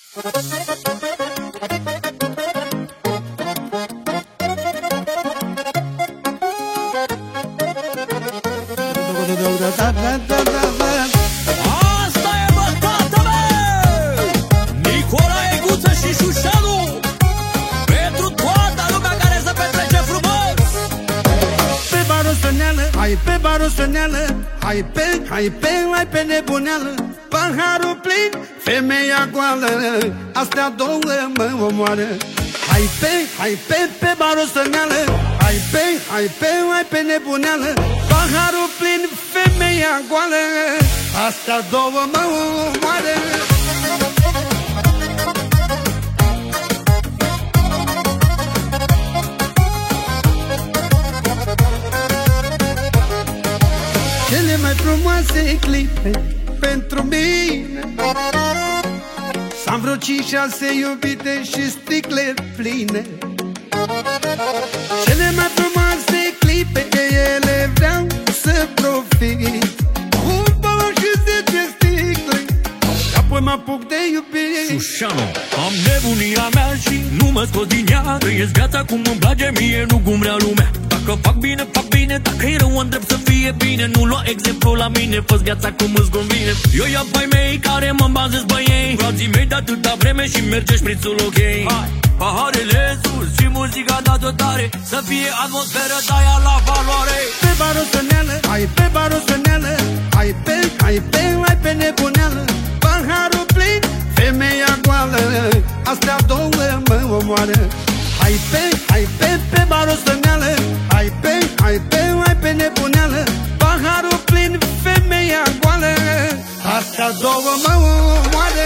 Asta e, bă, tata meu! Nicolae Guță și Șușanu, pentru toată lumea care se petrece frumos. Pe barosoneală, hai pe barosoneală, hai pe nebuneală. Paharul plin, femeia goală, astea două mă omoară. Hai pe barosoneală, hai pe nebuneală. Paharul plin, femeia goală, astea două mă omoară. Cele mai frumoase clipe pentru mine s-am vreo 5-6 iubite și sticle pline. Cele mai frumoase clipe de ele vreau să profit. Un băut și 10 sticle și apoi mă apuc de iubire. Șușanu, am nebunia mea și nu mă scos din ea. Trăiesc viața cum îmi place mie, nu cum vrea lumea. Dacă fac bine, fac bine, dacă e rău, îndrept să fie bine. Nu lua exemplu la mine, fă-ți viața cum îți convine. Eu i-am pai mei care mă bazez pe ei, frații mei de atâta vreme și merge șprițul ok. Hai, paharele sus și muzica dată tare, să fie atmosferă de aia la valoare. Pe barosoneală, hai pe barosoneală, hai pe nebuneală. Paharul plin, femeia goală, astea două mă omoară. Hai pe barosoneală, hai pe nebuneală. Paharul plin, femeia goală, astea două mă omoară.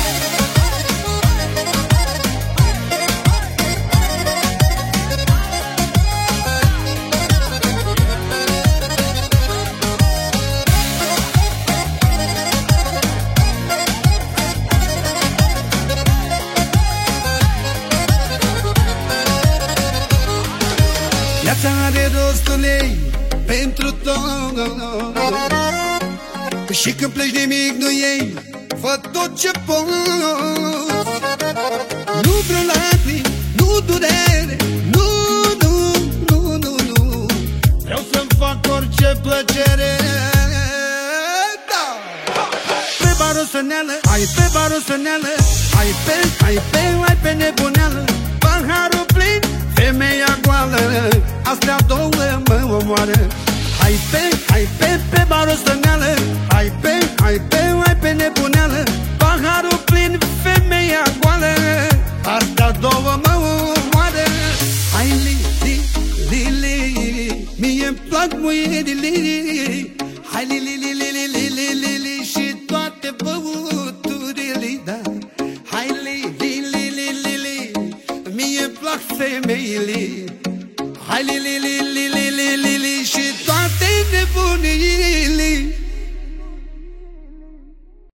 Viața are rostul ei pentru tot, și când pleci nimic nu iei, fă tot ce poți. Nu vreau lacrimi, nu durere, nu. Vreau să-mi fac orice plăcere. Da! Pe barosoneală, hai pe barosoneală, hai pe nebuneală. Paharul plin, femeia goală, astea două mă omoară. Hai pe barosoneală, hai pe nebuneală. Paharul plin, femeia goală, astea două mă omoară. Hai li, mie-mi plac muierile. Hai li, și toate băuturile, da. Hai li, mie-mi plac femeile. Hai li, și toate nebunile.